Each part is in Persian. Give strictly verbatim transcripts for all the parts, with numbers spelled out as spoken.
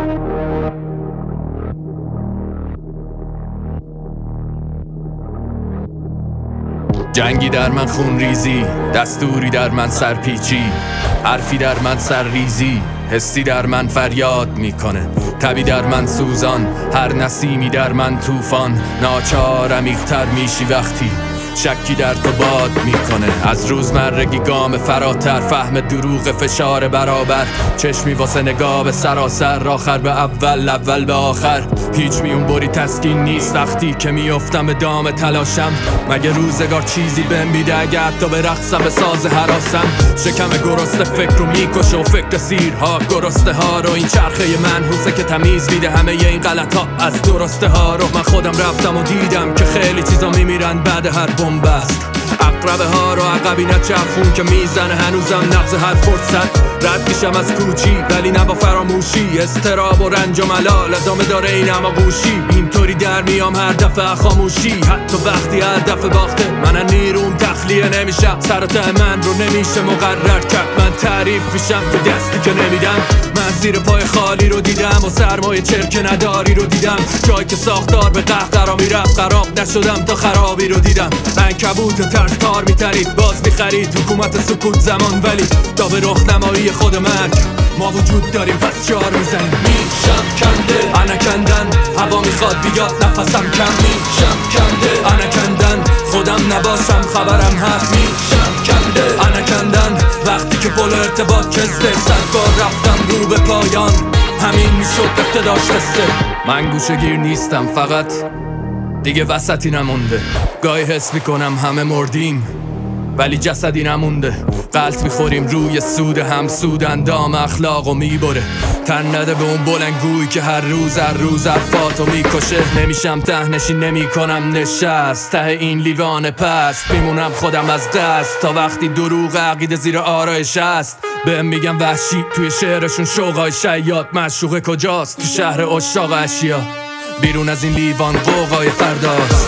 جنگی در من خون ریزی، دستوری در من سرپیچی، حرفی در من سرریزی، حسی در من فریاد میکنه، تبی در من سوزان، هر نسیمی در من طوفان. ناچار عمیق‌تر میشی وقتی شکی در تو باد میکنه. از روزمرگی گام فراتر، فهم دروغ فشار برابر، چشمی واسه نگاه به سراسر، آخر به اول، اول به آخر. هیچ میون بری تسکین نیست وقتی که میافتم به دام تلاشم. مگه روزگار چیزی بهم میده اگه حتی به رقصم به ساز هراسم؟ شکم گرسته فکر رو میکشه و فکر سیرها گرسته ها رو. این چرخه منحوسه که تمیز میده همه این غلط ها از درسته ها رو. من خودم رفتم و دیدم که خیلی چیزا میمیرن بعد هر بنبست. اقربه ها رو عقبی نچرخون که میزنه هنوزم نبض هر فرصت. رد میشم از کوچی ولی نه با فراموشی، استراب و رنج و ملال ادامه داره این هماغوشی. اینطوری در میام هر دفعه خاموشی، حتی وقتی هر دفعه باخته من نیروم تخلیه نمیشم. سر و ته من رو نمیشه مقرر کرد، من تعریف میشم تو دستی که نمیدم. من زیر پای خالی رو دیدم و سرمایه چرک نداری رو دیدم. جایی که ساختار به قهقرا میرفت خراب نشدم تا خرابی رو دیدم. عنکبوت ترس تار میترید باز میخرید حکومت سکوت زمان، ولی تا به رخنمایی خود مرگ ما وجود داریم پس چار میزنیم. میشم کنده انا کندن، هوا میخواد بیاد نفسم کم. میشم کنده انا کندن، خودم نباشم خبرم هست. میشم کنده انا کندن، وقتی که پل ارتباط کسته صد بار رفتم رو به پایان. همین میشد ابتداش قصه. من گوشه گیر نیستم، فقط دیگه وسطی نمونده. گاهی حس میکنم همه مردیم ولی جسدی نمونده. غلط میخوریم روی سود هم، سود اندام اخلاق و میبره. تن نده به اون بلنگوی که هر روز هر روز حرفاتو میکشه. نمیشم ته نشین نمی کنم نشست ته این لیوان پست. میمونم خودم از دست تا وقتی دروغ عقیده زیر آرایش است. بهم میگم وحشی توی شعرشون شوقای شیاد، معشوقه کجاست تو شهر عشاق اشیا. بیرون از این لیوان قوقای فرداست،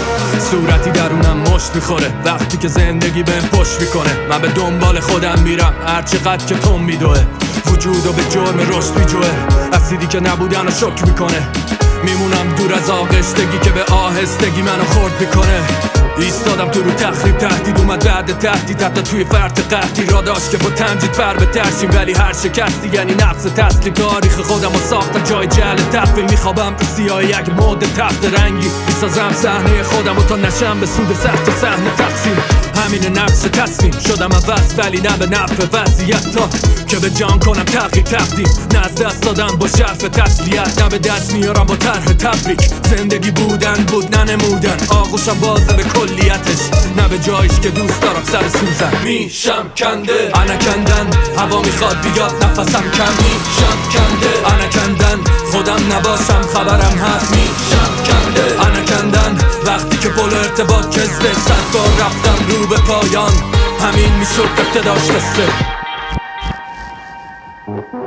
صورتی درونم مشت میخوره وقتی که زندگی بهم پشت میکنه. من به دنبال خودم میرم هرچقدر که تون میدوه، وجودو به جرم رشد میجوه. اسیدی که نبودن رو شک میکنه، میمونم دور از آغشتگی که به آهستگی منو خورد میکنه. ایستادم تو رو تخریب، تهدید اومد بعد تهدید، حتی توی فرط قحطی را داشت که با تمجید فر به ترشیم. ولی هر شکستی یعنی نقص تسلیم. تاریخ خودم رو ساختم جای جهل تفهیم. میخوابم تو سیاه یک مد تخت رنگی، میسازم صحنه خودم و تا نشم به سود سخت صحنه تقسیم. همین نقص تصمیم شدم عوض ولی نه به نفع وضعیت، تا که به جان کنم تغییر تقدیم. نه از دست دادم با شرف تسلیت، نه به دست میارم با طرح تبریک. زندگی بودن بود نه نمودن، آغوشم بازه به کلیتش، نه به جایش که دوست دارم سر سوزن. میشم کنده انا کندن، هوا میخواد بیاد نفسم کم. میشم کنده انا کندن، خودم نباشم خبرم هست. میشم کنده انا کندن، وقتی که پل ارتباط کسته صد بار رفتم رو به پایان. همین میشد ابتداش قصه.